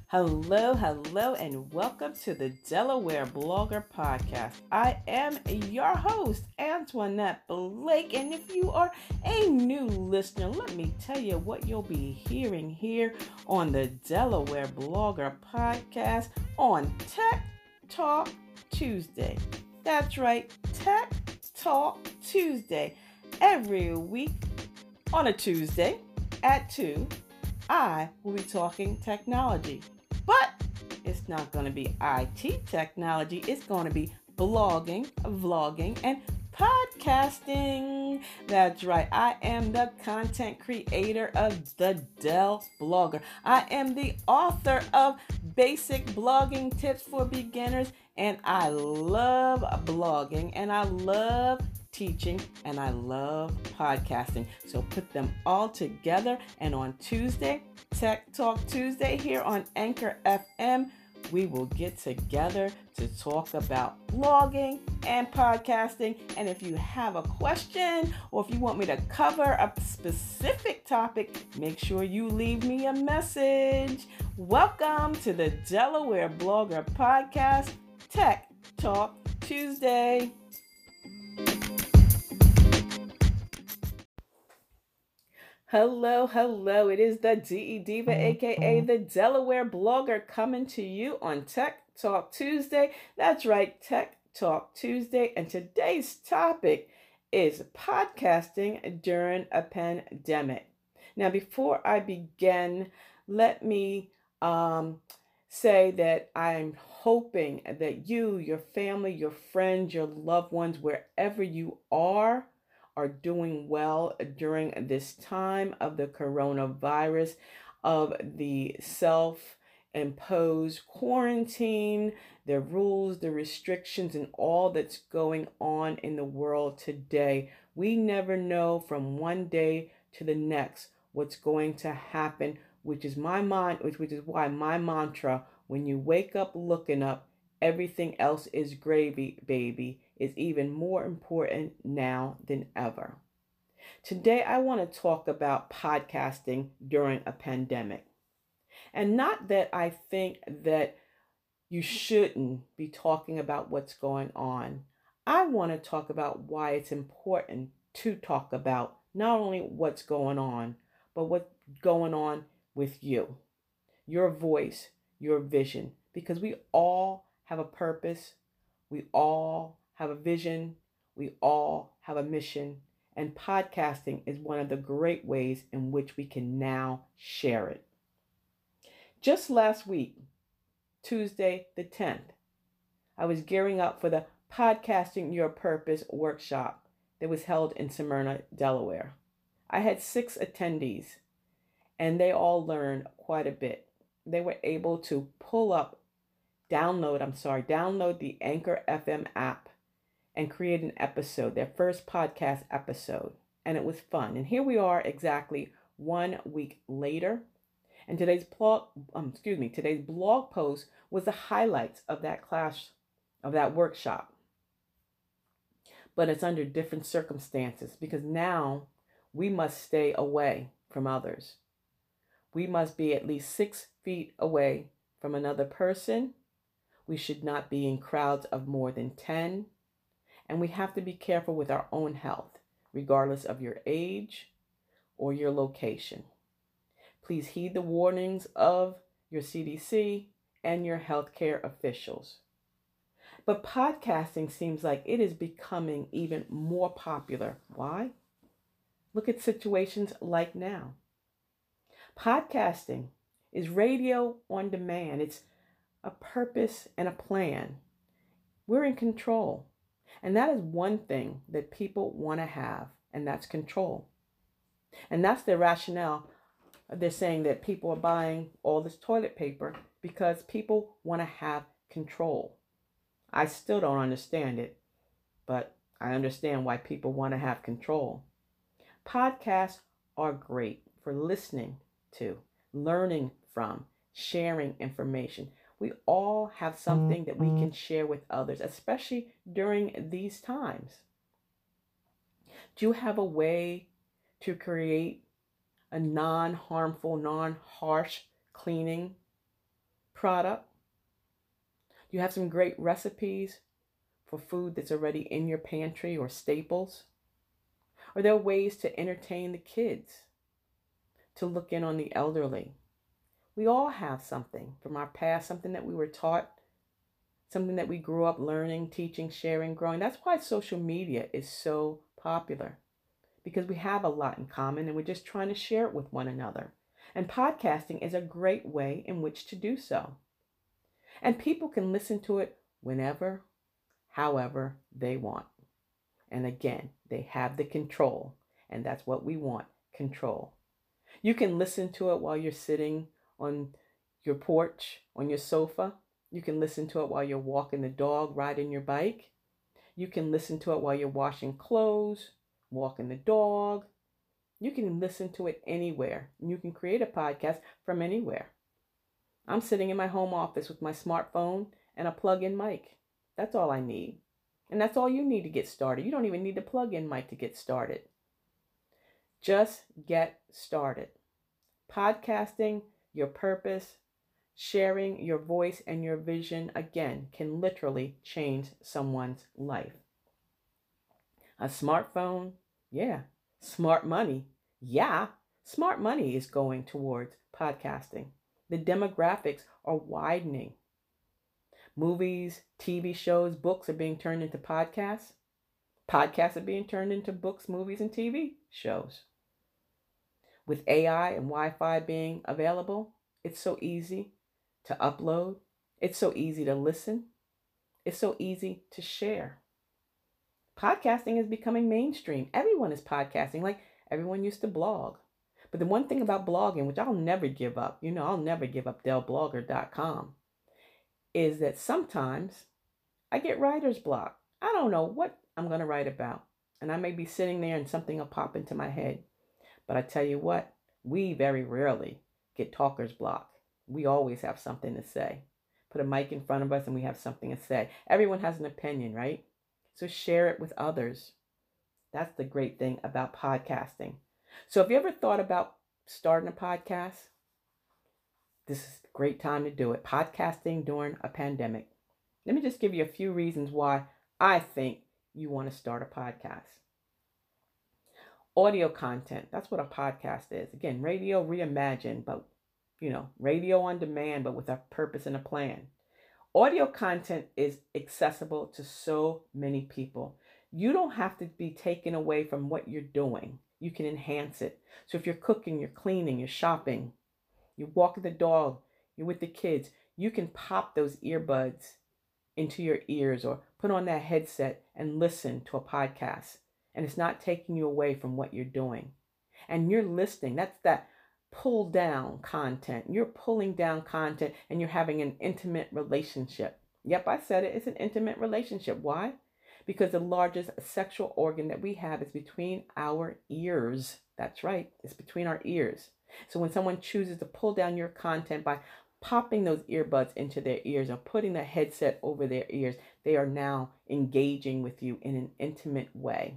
Hello, hello, and welcome to the Delaware Blogger Podcast. I am your host, Antoinette Blake, and if you are a new listener, let me tell you what you'll be hearing here on the Delaware Blogger Podcast on Tech Talk Tuesday. That's right, Tech Talk Tuesday. Every week on a Tuesday at 2, I will be talking technology. But it's not going to be IT technology. It's going to be blogging, vlogging, and podcasting. That's right. I am the content creator of the Dell Blogger. I am the author of Basic Blogging Tips for Beginners. And I love blogging and I love teaching and I love podcasting. So put them all together, and on Tuesday, Tech Talk Tuesday here on Anchor FM, we will get together to talk about blogging and podcasting. And if you have a question or if you want me to cover a specific topic, make sure you leave me a message. Welcome to the Delaware Blogger Podcast, Tech Talk Tuesday. Hello, hello. It is the DE Diva, aka the Delaware Blogger, coming to you on Tech Talk Tuesday. That's right, Tech Talk Tuesday. And today's topic is podcasting during a pandemic. Now, before I begin, let me say that I'm hoping that you, your family, your friends, your loved ones, wherever you are doing well during this time of the coronavirus, of the self-imposed quarantine, the rules, the restrictions, and all that's going on in the world today. We never know from one day to the next what's going to happen, which is why my mantra, when you wake up looking up, everything else is gravy, baby, is even more important now than ever. Today, I want to talk about podcasting during a pandemic. And not that I think that you shouldn't be talking about what's going on. I want to talk about why it's important to talk about not only what's going on, but what's going on with you, your voice, your vision, because we all have a purpose, we all have a vision, we all have a mission, and podcasting is one of the great ways in which we can now share it. Just last week, Tuesday the 10th, I was gearing up for the Podcasting Your Purpose workshop that was held in Smyrna, Delaware. I had 6 attendees, and they all learned quite a bit. They were able to download the Anchor FM app and create an episode, their first podcast episode. And it was fun. And here we are exactly 1 week later. And today's blog post was the highlights of that class, of that workshop. But it's under different circumstances because now we must stay away from others. We must be at least 6 feet away from another person. We should not be in crowds of more than 10. And we have to be careful with our own health, regardless of your age or your location. Please heed the warnings of your CDC and your healthcare officials. But podcasting seems like it is becoming even more popular. Why? Look at situations like now. Podcasting is radio on demand. It's a purpose and a plan. We're in control. And that is one thing that people want to have, and that's control. And that's the rationale. They're saying that people are buying all this toilet paper because people want to have control. I still don't understand it, but I understand why people want to have control. Podcasts are great for listening to, learning from, sharing information. We all have something that we can share with others, especially during these times. Do you have a way to create a non-harmful, non-harsh cleaning product? Do you have some great recipes for food that's already in your pantry or staples? Are there ways to entertain the kids, to look in on the elderly? We all have something from our past, something that we were taught, something that we grew up learning, teaching, sharing, growing. That's why social media is so popular, because we have a lot in common and we're just trying to share it with one another. And podcasting is a great way in which to do so. And people can listen to it whenever, however they want. And again, they have the control, and that's what we want, control. You can listen to it while you're sitting on your porch, on your sofa. You can listen to it while you're walking the dog, riding your bike. You can listen to it while you're washing clothes, walking the dog. You can listen to it anywhere. You can create a podcast from anywhere. I'm sitting in my home office with my smartphone and a plug-in mic. That's all I need. And that's all you need to get started. You don't even need a plug-in mic to get started. Just get started. Podcasting, your purpose, sharing your voice and your vision, again, can literally change someone's life. A smartphone, yeah. Smart money, yeah. Smart money is going towards podcasting. The demographics are widening. Movies, TV shows, books are being turned into podcasts. Podcasts are being turned into books, movies, and TV shows. With AI and Wi-Fi being available, it's so easy to upload. It's so easy to listen. It's so easy to share. Podcasting is becoming mainstream. Everyone is podcasting, like everyone used to blog. But the one thing about blogging, which I'll never give up, I'll never give up DellBlogger.com, is that sometimes I get writer's block. I don't know what I'm going to write about. And I may be sitting there and something will pop into my head. But I tell you what, we very rarely get talker's block. We always have something to say. Put a mic in front of us and we have something to say. Everyone has an opinion, right? So share it with others. That's the great thing about podcasting. So if you ever thought about starting a podcast, this is a great time to do it. Podcasting during a pandemic. Let me just give you a few reasons why I think you want to start a podcast. Audio content. That's what a podcast is. Again, radio reimagined, but radio on demand, but with a purpose and a plan. Audio content is accessible to so many people. You don't have to be taken away from what you're doing. You can enhance it. So if you're cooking, you're cleaning, you're shopping, you're walking the dog, you're with the kids, you can pop those earbuds into your ears or put on that headset and listen to a podcast. And it's not taking you away from what you're doing. And you're listening. That's that pull down content. You're pulling down content and you're having an intimate relationship. Yep, I said it. It's an intimate relationship. Why? Because the largest sexual organ that we have is between our ears. That's right. It's between our ears. So when someone chooses to pull down your content by popping those earbuds into their ears or putting the headset over their ears, they are now engaging with you in an intimate way.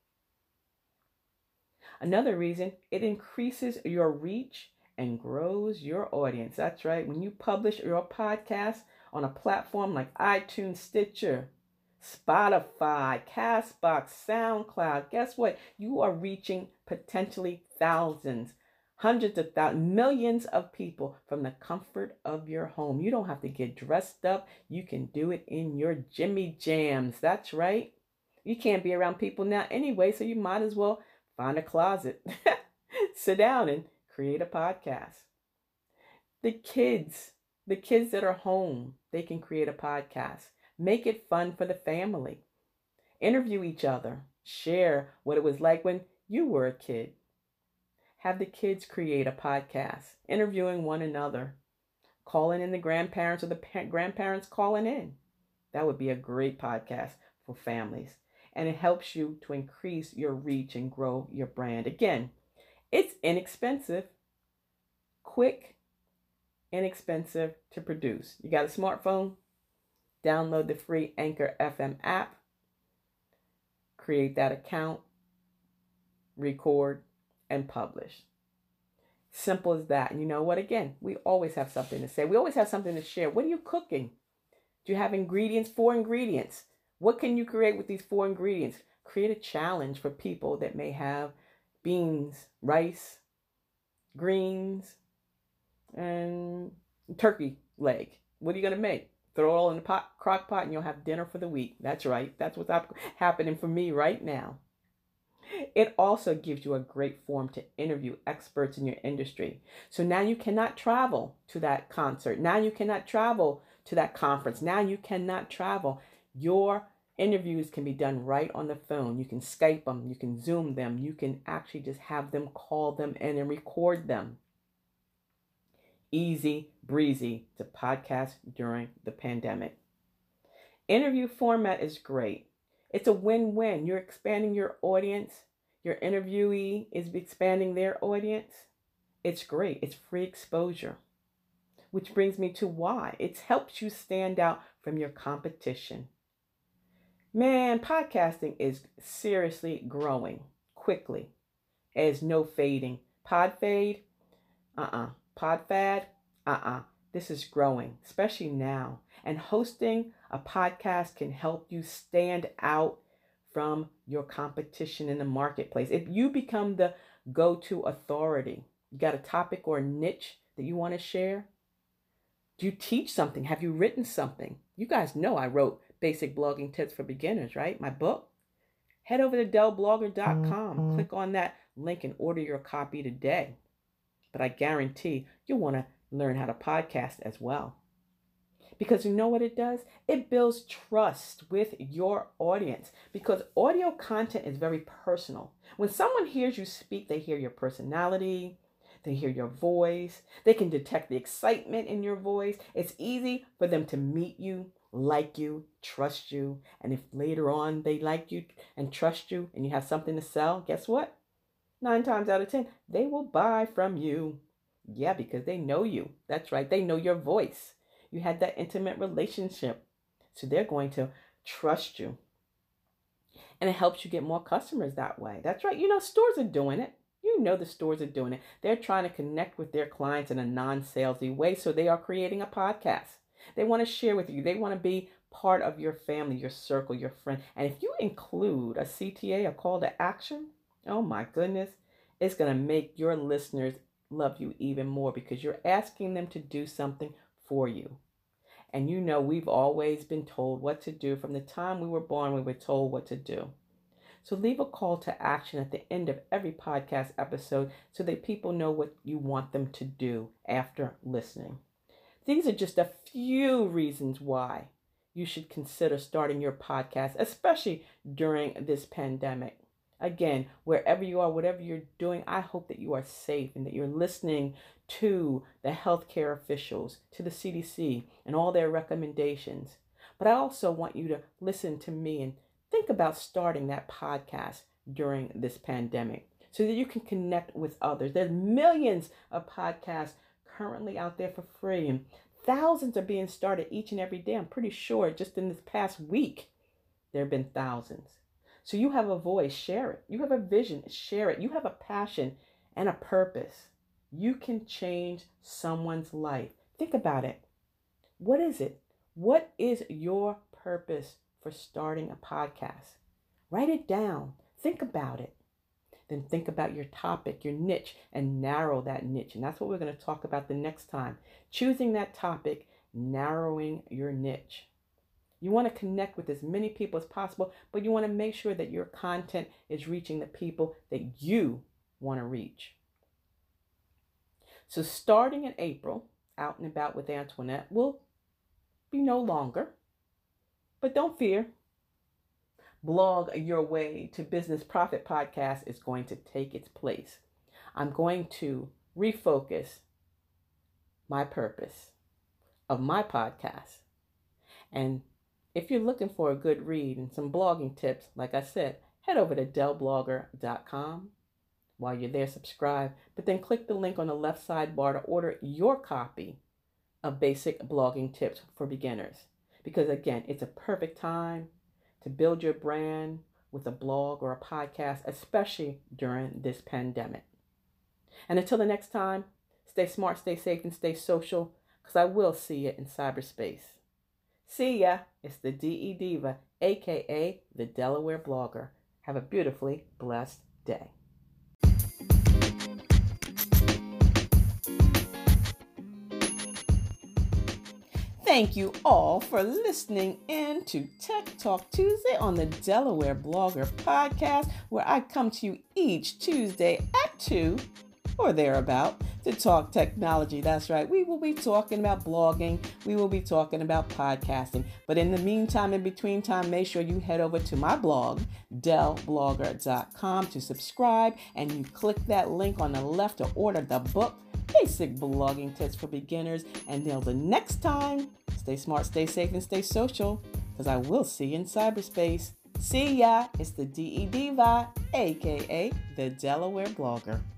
Another reason, it increases your reach and grows your audience. That's right. When you publish your podcast on a platform like iTunes, Stitcher, Spotify, Castbox, SoundCloud, guess what? You are reaching potentially thousands, hundreds of thousands, millions of people from the comfort of your home. You don't have to get dressed up. You can do it in your Jimmy Jams. That's right. You can't be around people now anyway, so you might as well find a closet, sit down and create a podcast. The kids that are home, they can create a podcast. Make it fun for the family. Interview each other. Share what it was like when you were a kid. Have the kids create a podcast, interviewing one another. Calling in the grandparents or the grandparents calling in. That would be a great podcast for families. And it helps you to increase your reach and grow your brand. Again, it's inexpensive, quick, inexpensive to produce. You got a smartphone? Download the free Anchor FM app. Create that account, record, and publish. Simple as that. And you know what? Again, we always have something to say. We always have something to share. What are you cooking? Do you have ingredients? 4 ingredients. What can you create with these 4 ingredients? Create a challenge for people that may have beans, rice, greens, and turkey leg. What are you going to make? Throw it all in the crock pot and you'll have dinner for the week. That's right. That's what's happening for me right now. It also gives you a great forum to interview experts in your industry. So now you cannot travel to that concert. Now you cannot travel to that conference. Now you cannot travel. Your interviews can be done right on the phone. You can Skype them. You can Zoom them. You can actually just have them call them in and record them. Easy breezy to podcast during the pandemic. Interview format is great. It's a win-win. You're expanding your audience. Your interviewee is expanding their audience. It's great. It's free exposure. Which brings me to why. It helps you stand out from your competition. Man, podcasting is seriously growing quickly. There's no fading. Pod fade? Pod fad? This is growing, especially now. And hosting a podcast can help you stand out from your competition in the marketplace. If you become the go-to authority, you got a topic or a niche that you want to share? Do you teach something? Have you written something? You guys know I wrote Basic Blogging Tips for Beginners, right? My book. Head over to dellblogger.com. Click on that link and order your copy today. But I guarantee you'll want to learn how to podcast as well. Because you know what it does? It builds trust with your audience. Because audio content is very personal. When someone hears you speak, they hear your personality. They hear your voice. They can detect the excitement in your voice. It's easy for them to meet you, like you, trust you. And if later on they like you and trust you and you have something to sell, guess what? 9 times out of 10, they will buy from you. Yeah, because they know you. That's right. They know your voice. You had that intimate relationship. So they're going to trust you. And it helps you get more customers that way. That's right. You know, stores are doing it. You know the stores are doing it. They're trying to connect with their clients in a non-salesy way. So they are creating a podcast. They want to share with you. They want to be part of your family, your circle, your friend. And if you include a CTA, a call to action, oh my goodness, it's going to make your listeners love you even more because you're asking them to do something for you. And you know, we've always been told what to do. From the time we were born, we were told what to do. So leave a call to action at the end of every podcast episode so that people know what you want them to do after listening. These are just a few reasons why you should consider starting your podcast, especially during this pandemic. Again, wherever you are, whatever you're doing, I hope that you are safe and that you're listening to the healthcare officials, to the CDC and all their recommendations. But I also want you to listen to me and think about starting that podcast during this pandemic so that you can connect with others. There's millions of podcasts currently out there for free and thousands are being started each and every day. I'm pretty sure just in this past week, there have been thousands. So you have a voice, share it. You have a vision, share it. You have a passion and a purpose. You can change someone's life. Think about it. What is it? What is your purpose for starting a podcast? Write it down. Think about it. Then think about your topic, your niche, and narrow that niche. And that's what we're going to talk about the next time. Choosing that topic, narrowing your niche. You want to connect with as many people as possible, but you want to make sure that your content is reaching the people that you want to reach. So starting in April, Out and About with Antoinette will be no longer. But don't fear. Blog Your Way to Business Profit podcast is going to take its place. I'm going to refocus my purpose of my podcast. And if you're looking for a good read and some blogging tips, like I said, head over to dellblogger.com. While you're there, subscribe, but then click the link on the left sidebar to order your copy of Basic Blogging Tips for Beginners. Because again, it's a perfect time to build your brand with a blog or a podcast, especially during this pandemic. And until the next time, stay smart, stay safe, and stay social, because I will see you in cyberspace. See ya. It's the DE Diva, aka the Delaware Blogger. Have a beautifully blessed day. Thank you all for listening in to Tech Talk Tuesday on the Delaware Blogger Podcast, where I come to you each Tuesday at 2 or thereabout to talk technology. That's right. We will be talking about blogging. We will be talking about podcasting. But in the meantime, in between time, make sure you head over to my blog, dellblogger.com, to subscribe, and you click that link on the left to order the book, Basic Blogging Tips for Beginners. And until the next time, stay smart, stay safe, and stay social, because I will see you in cyberspace. See ya. It's the DE Diva, aka the Delaware Blogger.